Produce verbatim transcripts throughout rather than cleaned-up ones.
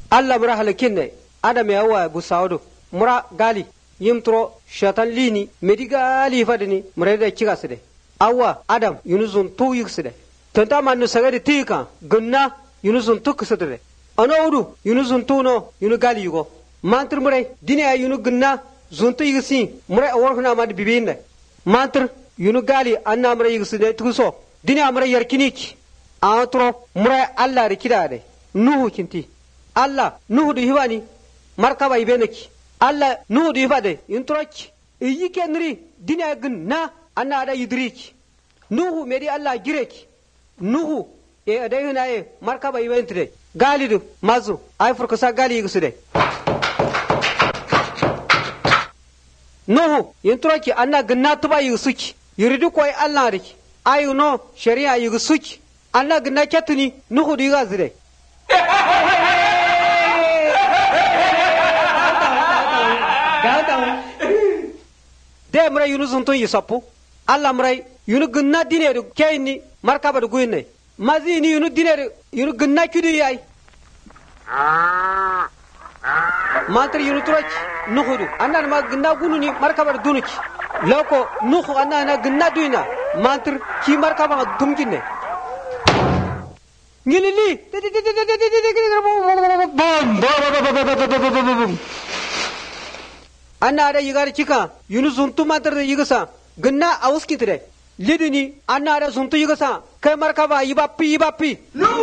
Allah mura halakin ne adam yawa busawdo mura gali yimtro shatan lini medigali fadini mura da kiga side awa adam yunuzun to yikside tanta mannu sagade tika gunna yunuzun to kusade anodu yunuzun to no yunu gali yugo mantr mura dine yunu gunna zunto yigsi mura aworhuna mad bibinde mantr yunu gali anna mura yigside tuso dine amra yarkiniki atro mura Allah rikidade nuhu kinti Allah nuhu du hiwani markaba ibeneki Allah nuhu du hifade introki iyi kenri dine gunna anna da yidriki nuhu medi Allah gireki nuhu e adai huna e markaba ibentre galidu mazu ay furkusa gali yigsude nuhu introki anna gunna tuba yigsuki yuridu koy Allah riki ayu no sharia yigsuki anna gunna ketuni nuhu du yigazide de mura yunu zunto yisapu Allah mura yunu gunna dineru kayni markaba du guyne mazi ni yunu dineru yunu gunna kudi yai mantar yunu turach nuhudu anna ma gunna gununi markaba du dunuki loko nuhu anna na gunna duina mantar ki markaba dumkinne ngilili anna da yigar kika yunu zuntu matar da yigasa gunna awuskitire lidini anna da zuntu yigasa kai markaba yibappi yibappi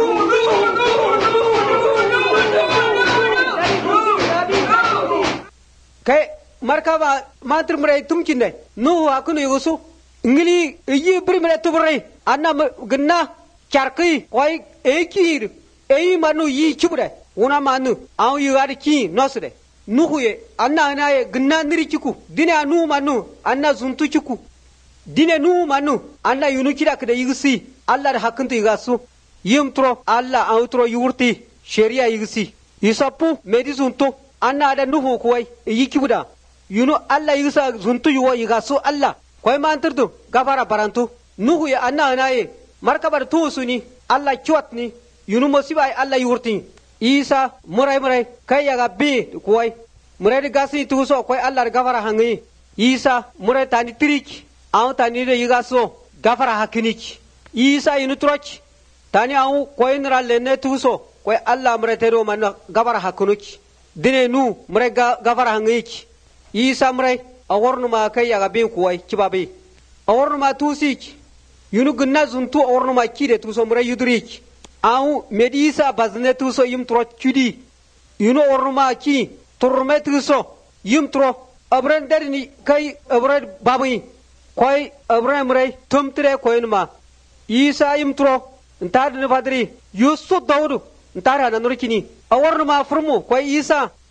kai markaba matar mure tumkinde nu akunu yugusu ngili yi primre tubre anna gunna charki koi ekir ei manu yi chubre una manu aw yigar ki nosre nuhuye anna naye gunna niri chiku dine anu manu anna zuntu chiku dine nu manu anna yunu kida kada yigsi Allah da hakunta yigasu yimtro Allah awtro yurti sharia yigsi isapu medi zuntu anna da nuhu koi yikibuda yunu Allah yigsa zuntu yuwa yigasu Allah koi mantirdu gafara barantu nuhuye anna naye markabar tusuni Allah kiwatni yunu musibai Allah yurti isa murai murai kai yaga bi koi murai de gasi tuso koi Allah gafara hangi isa murai tani trik aw tani de yigaso gafara hakinik isa yunu troch tani aw koi nra lenne tuso koi Allah murai tero man gafara hakunuki dine nu murai gafara hangi isa murai awornu ma kai yaga bi koi kibabe awornu ma tusik yunu gunna zuntu awornu ma kide tuso murai yudrik aw medisa bazne tuso yim tro kudi yuno orma ki turme tuso yim tro abran darni kai abran babu koy abran mrai tumtre koyma isa yim tro ntad ne fadri yusu dawdu ntara na nurkini aworma furmu koy isa